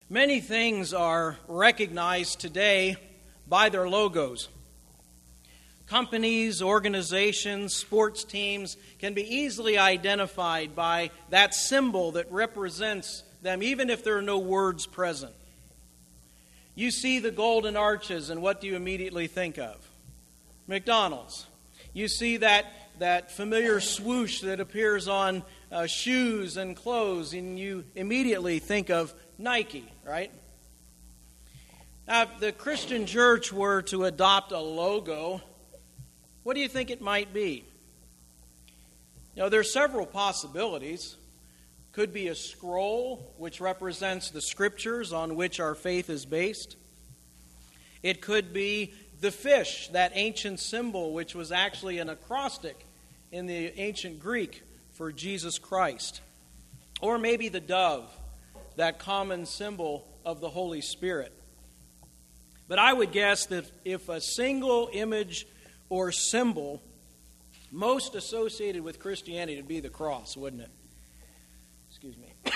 Many things are recognized today by their logos. Companies, organizations, sports teams can be easily identified by that symbol that represents them, even if there are no words present. You see the golden arches, and what do you immediately think of? McDonald's. You see that familiar swoosh that appears on shoes and clothes, and you immediately think of Nike, right? Now, if the Christian church were to adopt a logo, what do you think it might be? You know, there are several possibilities. Could be a scroll, which represents the scriptures on which our faith is based. It could be the fish, that ancient symbol, which was actually an acrostic in the ancient Greek for Jesus Christ. Or maybe the dove, that common symbol of the Holy Spirit. But I would guess that if a single image or symbol most associated with Christianity would be the cross, wouldn't it? Excuse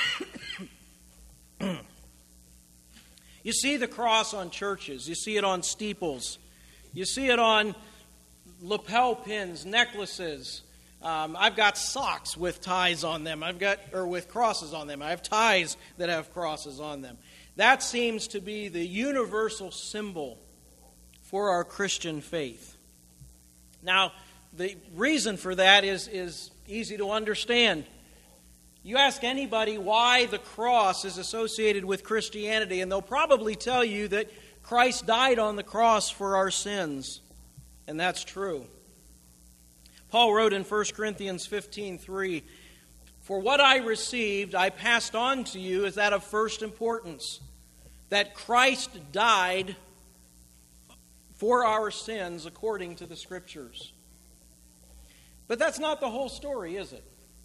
me. You see the cross on churches. You see it on steeples. You see it on lapel pins, necklaces. I've got socks with ties on them. With crosses on them. I have ties that have crosses on them. That seems to be the universal symbol for our Christian faith. Now, the reason for that is easy to understand. You ask anybody why the cross is associated with Christianity, and they'll probably tell you that Christ died on the cross for our sins. And that's true. Paul wrote in 1 Corinthians 15:3, "For what I received, I passed on to you as that of first importance, that Christ died for our sins according to the Scriptures." But that's not the whole story, is it?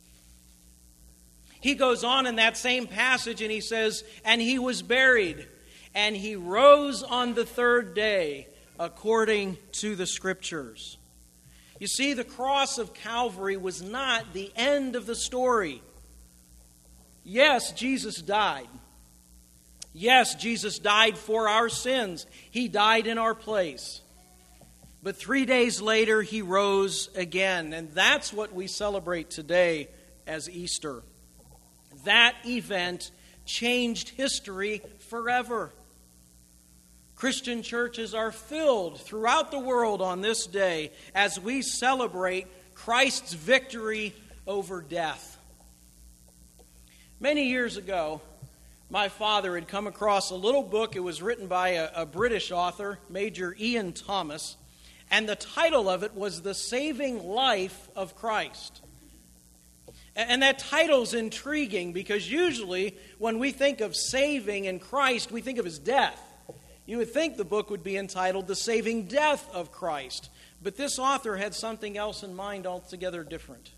He goes on in that same passage and he says, "And he was buried, and he rose on the third day according to the Scriptures." You see, the cross of Calvary was not the end of the story. Yes, Jesus died. Yes, Jesus died for our sins. He died in our place. But 3 days later, he rose again. And that's what we celebrate today as Easter. That event changed history forever. Christian churches are filled throughout the world on this day as we celebrate Christ's victory over death. Many years ago, my father had come across a little book. It was written by a British author, Major Ian Thomas, and the title of it was The Saving Life of Christ. And that title's intriguing because usually when we think of saving in Christ, we think of his death. You would think the book would be entitled The Saving Death of Christ. But this author had something else in mind altogether different.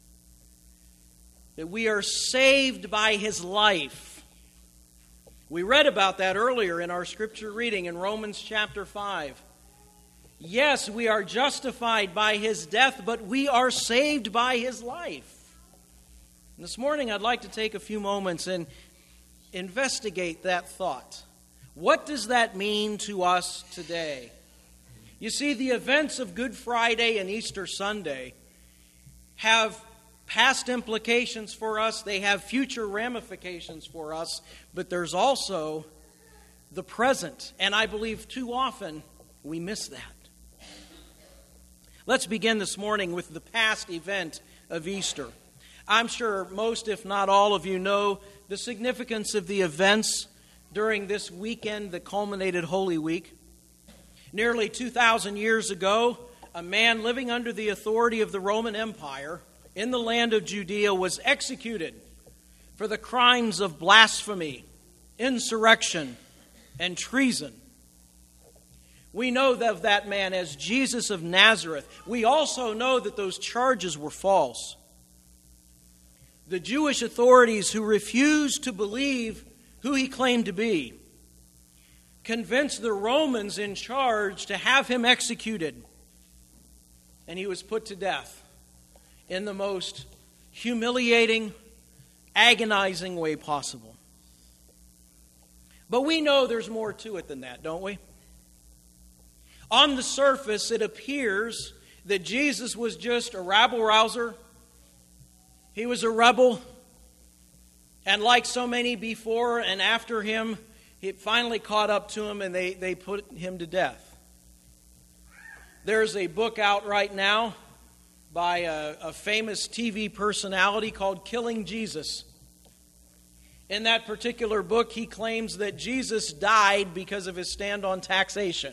That we are saved by his life. We read about that earlier in our scripture reading in Romans chapter 5. Yes, we are justified by his death, but we are saved by his life. And this morning I'd like to take a few moments and investigate that thought. What does that mean to us today? You see, the events of Good Friday and Easter Sunday have past implications for us. They have future ramifications for us. But there's also the present. And I believe too often we miss that. Let's begin this morning with the past event of Easter. I'm sure most, if not all of you, know the significance of the events during this weekend that culminated Holy Week. Nearly 2,000 years ago, a man living under the authority of the Roman Empire in the land of Judea was executed for the crimes of blasphemy, insurrection, and treason. We know of that man as Jesus of Nazareth. We also know that those charges were false. The Jewish authorities who refused to believe who he claimed to be convinced the Romans in charge to have him executed. And he was put to death in the most humiliating, agonizing way possible. But we know there's more to it than that, don't we? On the surface, it appears that Jesus was just a rabble-rouser. He was a rebel. And like so many before and after him, it finally caught up to him and they put him to death. There's a book out right now by a famous TV personality called Killing Jesus. In that particular book, he claims that Jesus died because of his stand on taxation.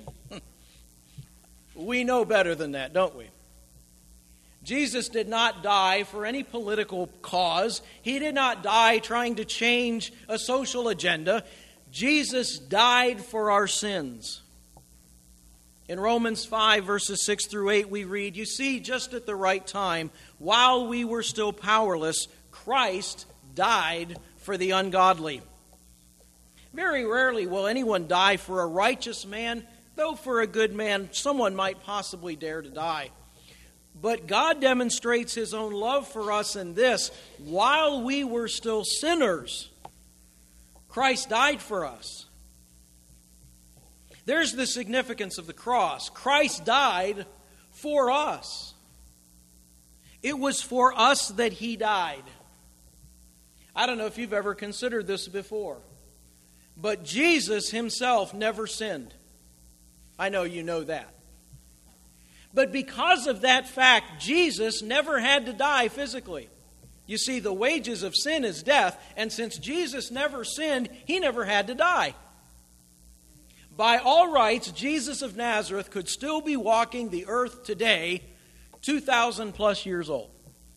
We know better than that, don't we? Jesus did not die for any political cause. He did not die trying to change a social agenda. Jesus died for our sins. In Romans 5, verses 6 through 8, we read, "You see, just at the right time, while we were still powerless, Christ died for the ungodly." Very rarely will anyone die for a righteous man, though for a good man, someone might possibly dare to die. But God demonstrates his own love for us in this: while we were still sinners, Christ died for us. There's the significance of the cross. Christ died for us. It was for us that he died. I don't know if you've ever considered this before, but Jesus himself never sinned. I know you know that. But because of that fact, Jesus never had to die physically. You see, the wages of sin is death, and since Jesus never sinned, he never had to die. By all rights, Jesus of Nazareth could still be walking the earth today, 2,000 plus years old.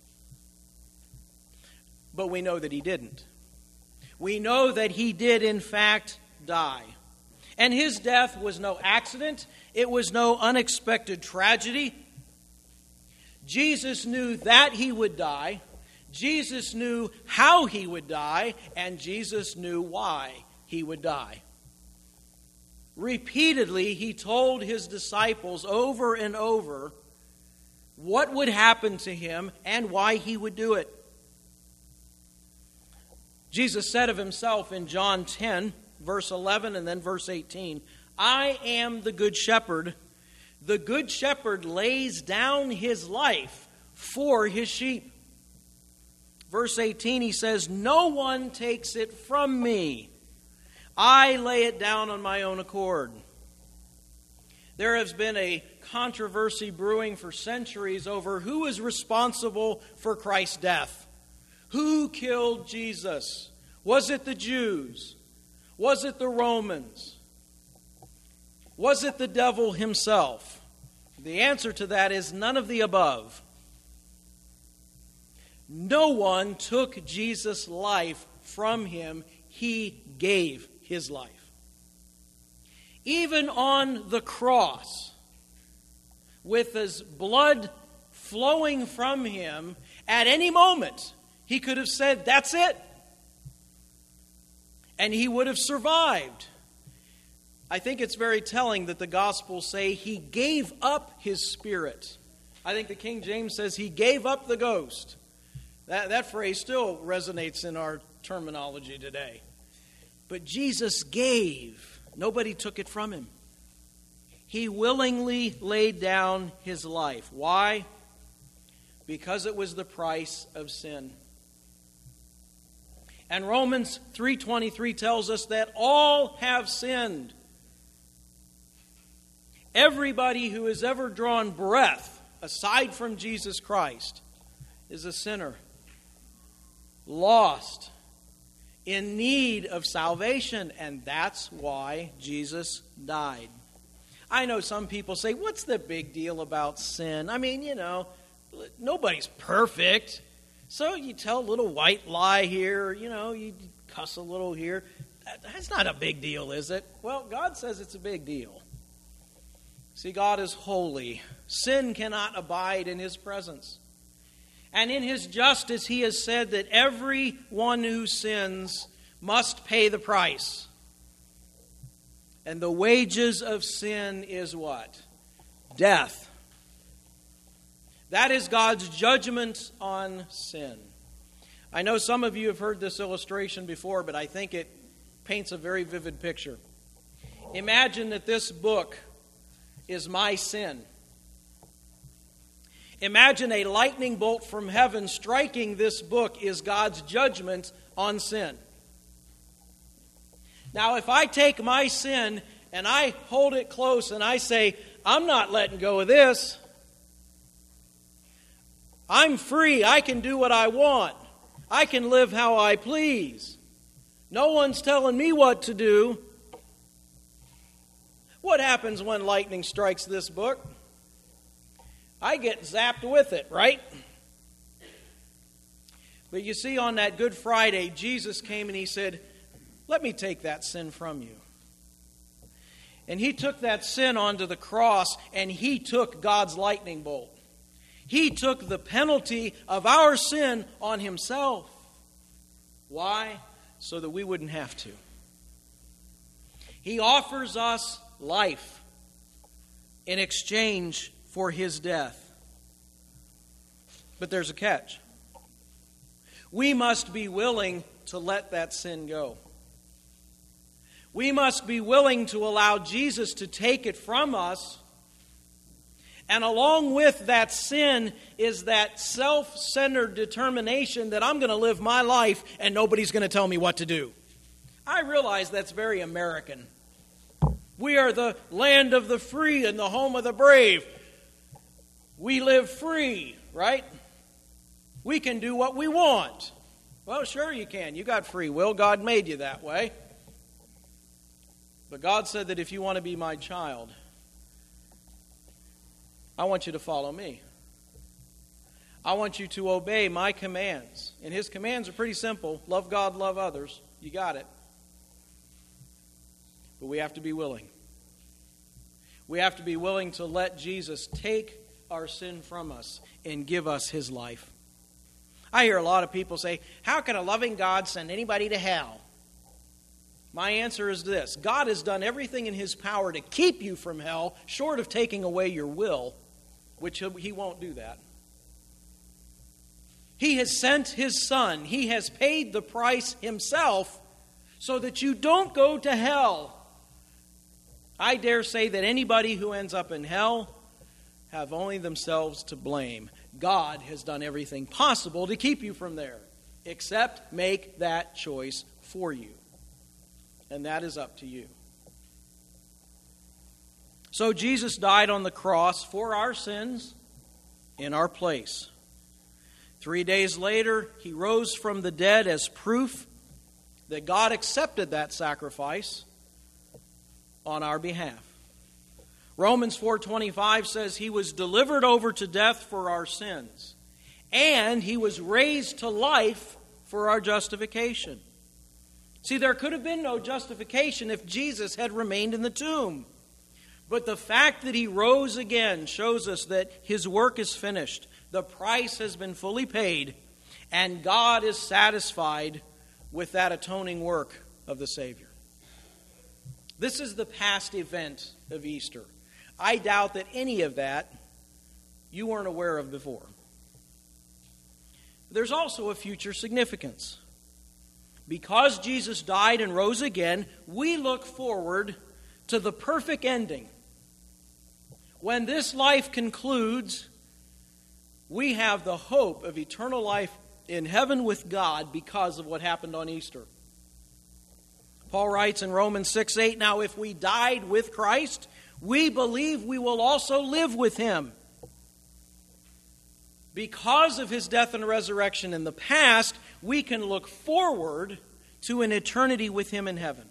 But we know that he didn't. We know that he did, in fact, die. And his death was no accident. It was no unexpected tragedy. Jesus knew that he would die. Jesus knew how he would die. And Jesus knew why he would die. Repeatedly, he told his disciples over and over what would happen to him and why he would do it. Jesus said of himself in John 10, verse 11 and then verse 18, "I am the good shepherd. The good shepherd lays down his life for his sheep." Verse 18, he says, "No one takes it from me. I lay it down on my own accord." There has been a controversy brewing for centuries over who is responsible for Christ's death. Who killed Jesus? Was it the Jews? Was it the Romans? Was it the devil himself? The answer to that is none of the above. No one took Jesus' life from him. He gave his life. Even on the cross, with his blood flowing from him, at any moment, he could have said, "That's it." And he would have survived. I think it's very telling that the Gospels say he gave up his spirit. I think the King James says he gave up the ghost. That phrase still resonates in our terminology today. But Jesus gave. Nobody took it from him. He willingly laid down his life. Why? Because it was the price of sin. And Romans 3:23 tells us that all have sinned. Everybody who has ever drawn breath aside from Jesus Christ is a sinner, lost, in need of salvation, and that's why Jesus died. I know some people say, "What's the big deal about sin? I mean, nobody's perfect. So you tell a little white lie here, you cuss a little here. That's not a big deal, is it?" Well, God says it's a big deal. See, God is holy. Sin cannot abide in his presence. And in his justice, he has said that everyone who sins must pay the price. And the wages of sin is what? Death. That is God's judgment on sin. I know some of you have heard this illustration before, but I think it paints a very vivid picture. Imagine that this book is my sin. Imagine a lightning bolt from heaven striking this book is God's judgment on sin. Now, if I take my sin and I hold it close and I say, I'm not letting go of this. I'm free. I can do what I want. I can live how I please. No one's telling me what to do. What happens when lightning strikes this book? I get zapped with it, right? But you see, on that Good Friday, Jesus came and he said, let me take that sin from you. And he took that sin onto the cross, and he took God's lightning bolt. He took the penalty of our sin on himself. Why? So that we wouldn't have to. He offers us life in exchange for his death. But there's a catch. We must be willing to let that sin go. We must be willing to allow Jesus to take it from us. And along with that sin is that self-centered determination that I'm going to live my life and nobody's going to tell me what to do. I realize that's very American. We are the land of the free and the home of the brave. We live free, right? We can do what we want. Well, sure you can. You got free will. God made you that way. But God said that if you want to be my child, I want you to follow me. I want you to obey my commands. And his commands are pretty simple. Love God, love others. You got it. But we have to be willing. We have to be willing to let Jesus take our sin from us and give us his life. I hear a lot of people say, how can a loving God send anybody to hell? My answer is this. God has done everything in his power to keep you from hell, short of taking away your will, which he won't do that. He has sent his Son. He has paid the price himself so that you don't go to hell. I dare say that anybody who ends up in hell have only themselves to blame. God has done everything possible to keep you from there, except make that choice for you. And that is up to you. So Jesus died on the cross for our sins in our place. 3 days later, he rose from the dead as proof that God accepted that sacrifice on our behalf. Romans 4:25 says he was delivered over to death for our sins, and he was raised to life for our justification. See, there could have been no justification if Jesus had remained in the tomb. But the fact that he rose again shows us that his work is finished. The price has been fully paid, and God is satisfied with that atoning work of the Savior. This is the past event of Easter. I doubt that any of that you weren't aware of before. There's also a future significance. Because Jesus died and rose again, we look forward to the perfect ending. When this life concludes, we have the hope of eternal life in heaven with God because of what happened on Easter. Paul writes in Romans 6:8, now if we died with Christ, we believe we will also live with him. Because of his death and resurrection in the past, we can look forward to an eternity with him in heaven.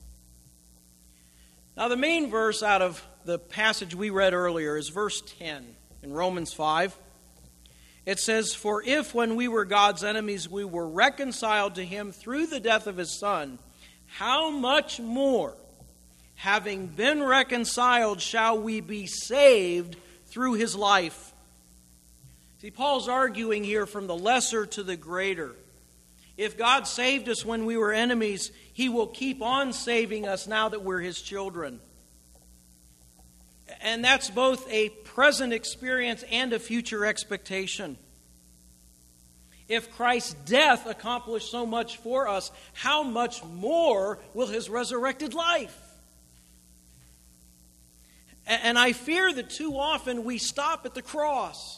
Now, the main verse out of the passage we read earlier is verse 10 in Romans 5. It says, for if when we were God's enemies we were reconciled to him through the death of his Son, how much more, having been reconciled, shall we be saved through his life? See, Paul's arguing here from the lesser to the greater. If God saved us when we were enemies, he will keep on saving us now that we're his children. And that's both a present experience and a future expectation. If Christ's death accomplished so much for us, how much more will his resurrected life? And I fear that too often we stop at the cross.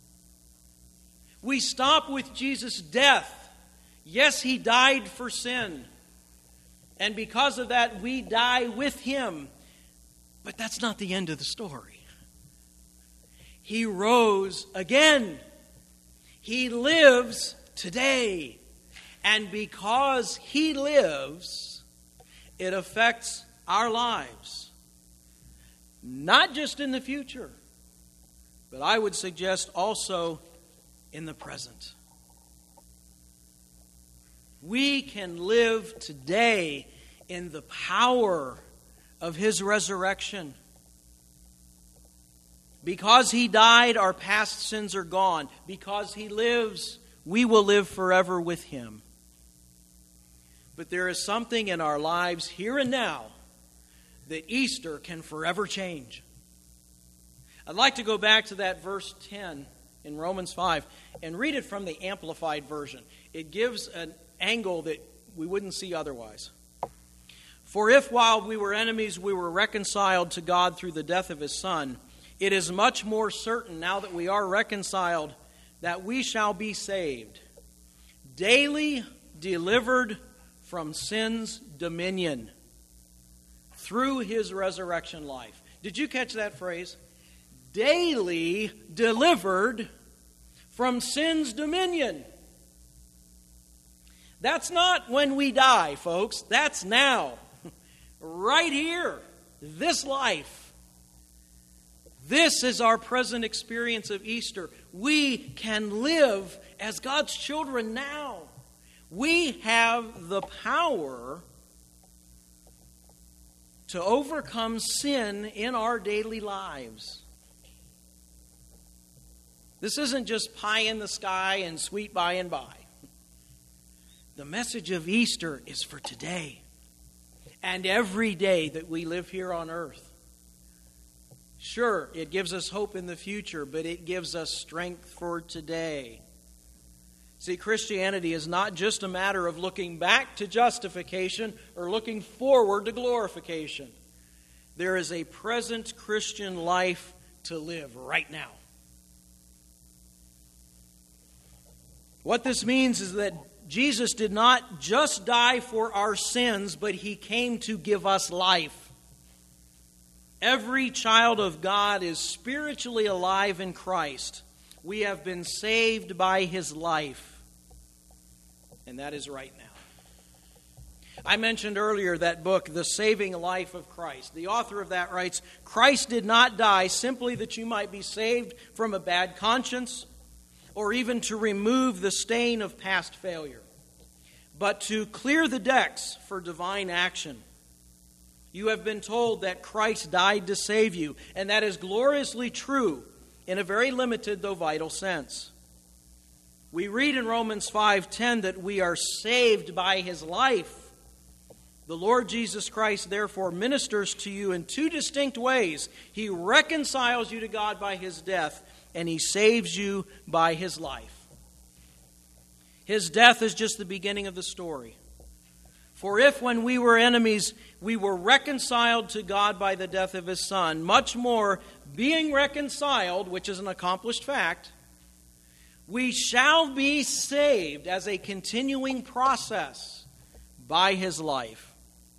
We stop with Jesus' death. Yes, he died for sin. And because of that, we die with him. But that's not the end of the story. He rose again. He lives today. And because he lives, it affects our lives. Not just in the future, but I would suggest also in the present. We can live today in the power of his resurrection. Because he died, our past sins are gone. Because he lives, we will live forever with him. But there is something in our lives here and now that Easter can forever change. I'd like to go back to that verse 10 in Romans 5 and read it from the Amplified Version. It gives an angle that we wouldn't see otherwise. For if while we were enemies we were reconciled to God through the death of his Son, it is much more certain now that we are reconciled that we shall be saved, daily delivered from sin's dominion through his resurrection life. Did you catch that phrase? Daily delivered from sin's dominion. That's not when we die, folks. That's now. Right here. This life. This is our present experience of Easter. We can live as God's children now. We have the power to overcome sin in our daily lives. This isn't just pie in the sky and sweet by and by. The message of Easter is for today and every day that we live here on earth. Sure, it gives us hope in the future, but it gives us strength for today. See, Christianity is not just a matter of looking back to justification or looking forward to glorification. There is a present Christian life to live right now. What this means is that Jesus did not just die for our sins, but he came to give us life. Every child of God is spiritually alive in Christ. We have been saved by his life. And that is right now. I mentioned earlier that book, The Saving Life of Christ. The author of that writes, Christ did not die simply that you might be saved from a bad conscience or even to remove the stain of past failure, but to clear the decks for divine action. You have been told that Christ died to save you, and that is gloriously true in a very limited though vital sense. We read in Romans 5:10 that we are saved by his life. The Lord Jesus Christ therefore ministers to you in two distinct ways. He reconciles you to God by his death, and he saves you by his life. His death is just the beginning of the story. For if when we were enemies we were reconciled to God by the death of his Son, much more, being reconciled, which is an accomplished fact, we shall be saved as a continuing process by his life.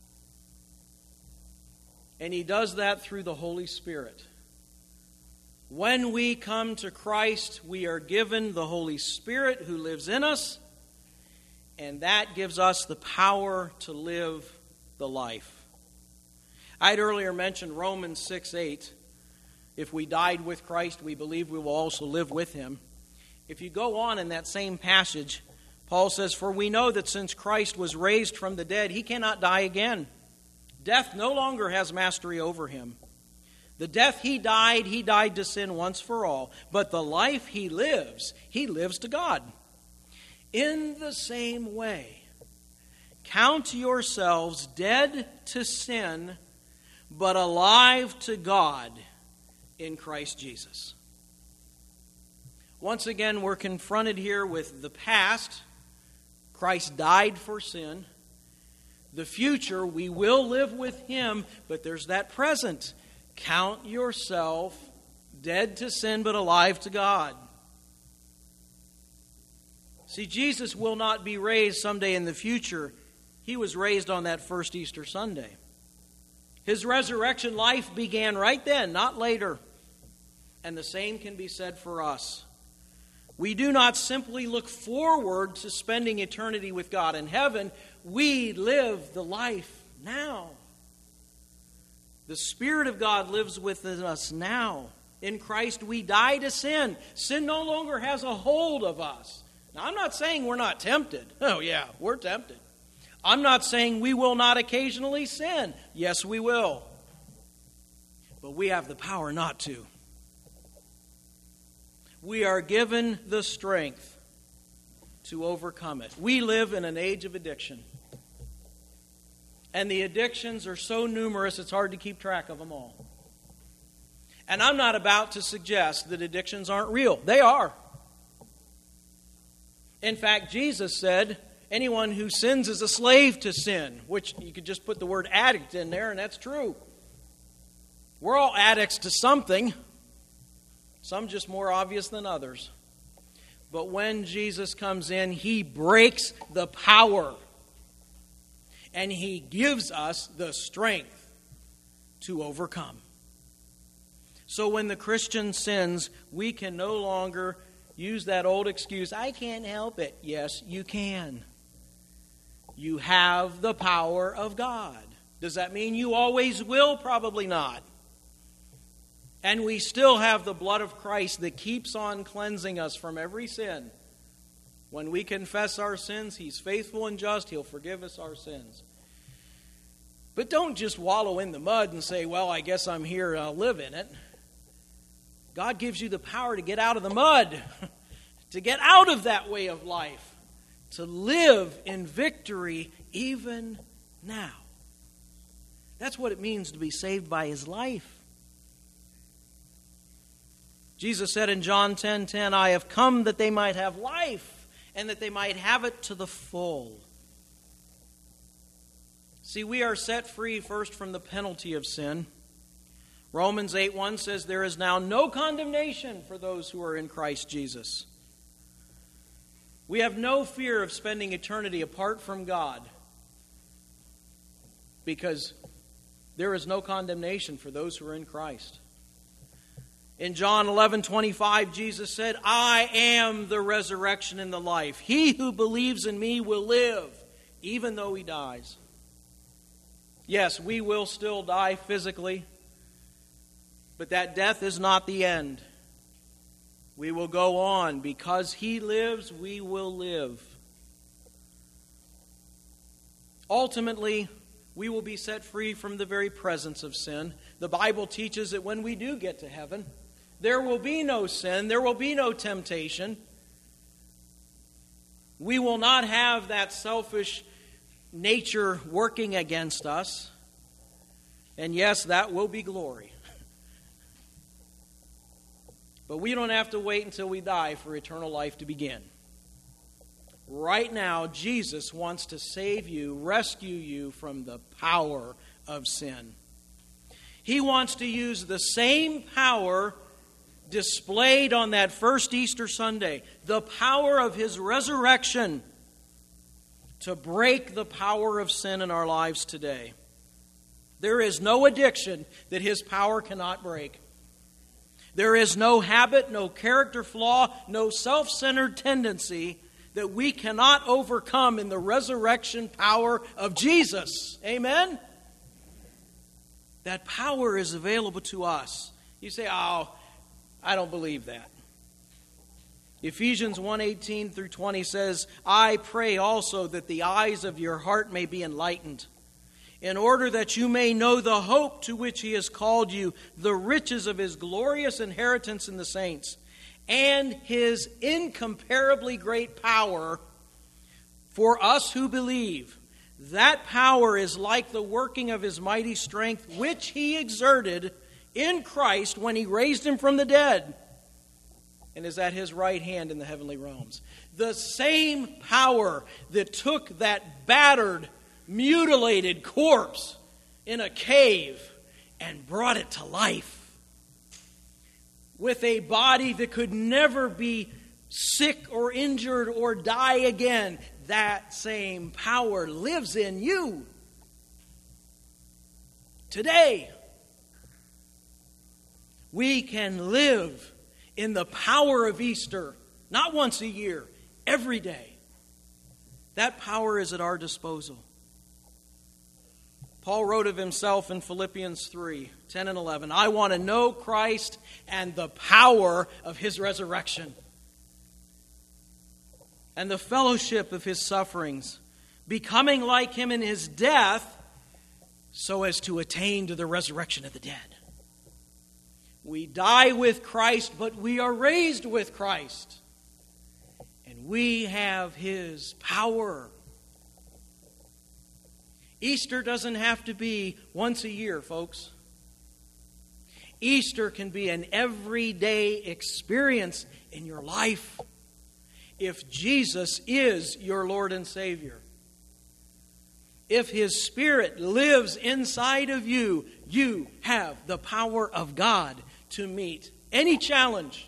And he does that through the Holy Spirit. When we come to Christ, we are given the Holy Spirit who lives in us, and that gives us the power to live the life. I'd earlier mentioned Romans 6:8. If we died with Christ, we believe we will also live with him. If you go on in that same passage, Paul says, For we know that since Christ was raised from the dead, he cannot die again. Death no longer has mastery over him. The death he died to sin once for all. But the life he lives to God. In the same way, count yourselves dead to sin, but alive to God in Christ Jesus. Once again, we're confronted here with the past. Christ died for sin. The future, we will live with Him, but there's that present. Count yourself dead to sin but alive to God. See, Jesus will not be raised someday in the future. He was raised on that first Easter Sunday. His resurrection life began right then, not later. And the same can be said for us. We do not simply look forward to spending eternity with God in heaven. We live the life now. The Spirit of God lives within us now. In Christ we die to sin. Sin no longer has a hold of us. Now, I'm not saying we're not tempted. Oh yeah, we're tempted. I'm not saying we will not occasionally sin. Yes, we will. But we have the power not to. We are given the strength to overcome it. We live in an age of addiction. And the addictions are so numerous, it's hard to keep track of them all. And I'm not about to suggest that addictions aren't real. They are. In fact, Jesus said, anyone who sins is a slave to sin, which you could just put the word addict in there, and that's true. We're all addicts to something, some just more obvious than others. But when Jesus comes in, He breaks the power, and He gives us the strength to overcome. So when the Christian sins, we can no longer use that old excuse, I can't help it. Yes, you can. You have the power of God. Does that mean you always will? Probably not. And we still have the blood of Christ that keeps on cleansing us from every sin. When we confess our sins, He's faithful and just. He'll forgive us our sins. But don't just wallow in the mud and say, well, I guess I'm here and I'll live in it. God gives you the power to get out of the mud, to get out of that way of life, to live in victory even now. That's what it means to be saved by His life. Jesus said in John 10:10, I have come that they might have life and that they might have it to the full. See, we are set free first from the penalty of sin. Romans 8:1 says, there is now no condemnation for those who are in Christ Jesus. We have no fear of spending eternity apart from God because there is no condemnation for those who are in Christ. In John 11:25, Jesus said, I am the resurrection and the life. He who believes in me will live, even though he dies. Yes, we will still die physically, but that death is not the end. We will go on. Because He lives, we will live. Ultimately, we will be set free from the very presence of sin. The Bible teaches that when we do get to heaven, there will be no sin, there will be no temptation. We will not have that selfish nature working against us. And yes, that will be glory. But we don't have to wait until we die for eternal life to begin. Right now, Jesus wants to save you, rescue you from the power of sin. He wants to use the same power displayed on that first Easter Sunday, the power of His resurrection, to break the power of sin in our lives today. There is no addiction that His power cannot break. There is no habit, no character flaw, no self-centered tendency that we cannot overcome in the resurrection power of Jesus. Amen? That power is available to us. You say, oh, I don't believe that. Ephesians 1:18 through 20 says, I pray also that the eyes of your heart may be enlightened, in order that you may know the hope to which He has called you, the riches of His glorious inheritance in the saints, and His incomparably great power for us who believe. That power is like the working of His mighty strength, which He exerted in Christ when He raised Him from the dead. and is at his right hand in the heavenly realms. The same power that took that battered, mutilated corpse in a cave and brought it to life with a body that could never be sick or injured or die again, that same power lives in you today. We can live in the power of Easter, not once a year, every day. That power is at our disposal. Paul wrote of himself in Philippians 3:10 and 11, I want to know Christ and the power of his resurrection and the fellowship of his sufferings, becoming like him in his death, so as to attain to the resurrection of the dead. We die with Christ, but we are raised with Christ. And we have his power. Easter doesn't have to be once a year, folks. Easter can be an everyday experience in your life if Jesus is your Lord and Savior. If his Spirit lives inside of you, you have the power of God to meet any challenge,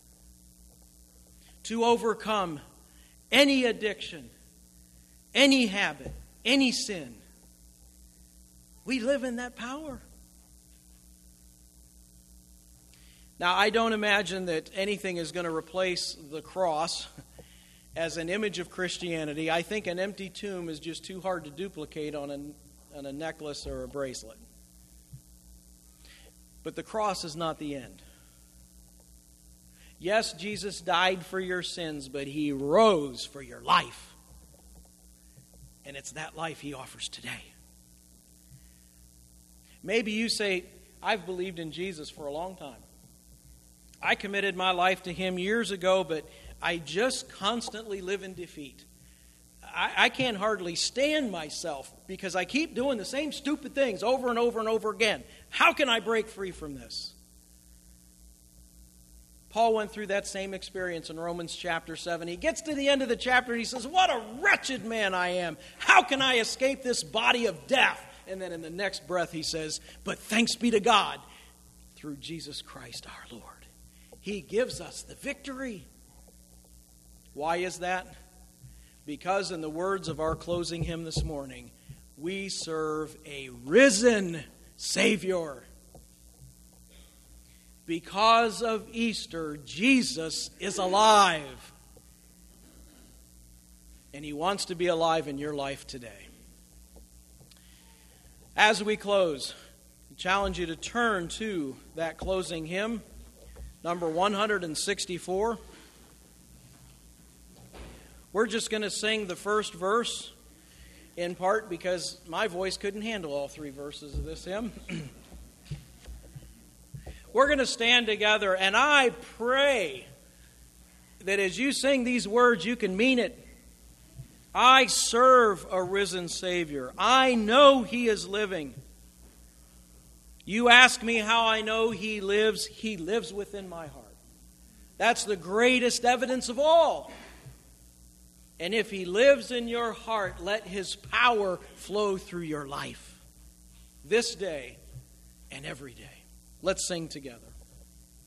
to overcome any addiction, any habit, any sin. We live in that power. Now, I don't imagine that anything is going to replace the cross as an image of Christianity. I think an empty tomb is just too hard to duplicate on a necklace or a bracelet. But the cross is not the end. Yes, Jesus died for your sins, but he rose for your life. And it's that life he offers today. Maybe you say, I've believed in Jesus for a long time. I committed my life to him years ago, but I just constantly live in defeat. I can't hardly stand myself because I keep doing the same stupid things over and over and over again. How can I break free from this? Paul went through that same experience in Romans chapter 7. He gets to the end of the chapter and he says, what a wretched man I am. How can I escape this body of death? And then in the next breath he says, but thanks be to God through Jesus Christ our Lord. He gives us the victory. Why is that? Because in the words of our closing hymn this morning, we serve a risen Savior. Because of Easter, Jesus is alive. And he wants to be alive in your life today. As we close, I challenge you to turn to that closing hymn, number 164. We're just going to sing the first verse, in part because my voice couldn't handle all three verses of this hymn. We're going to stand together, and I pray that as you sing these words, you can mean it. I serve a risen Savior. I know he is living. You ask me how I know he lives. He lives within my heart. That's the greatest evidence of all. And if he lives in your heart, let his power flow through your life this day and every day. Let's sing together.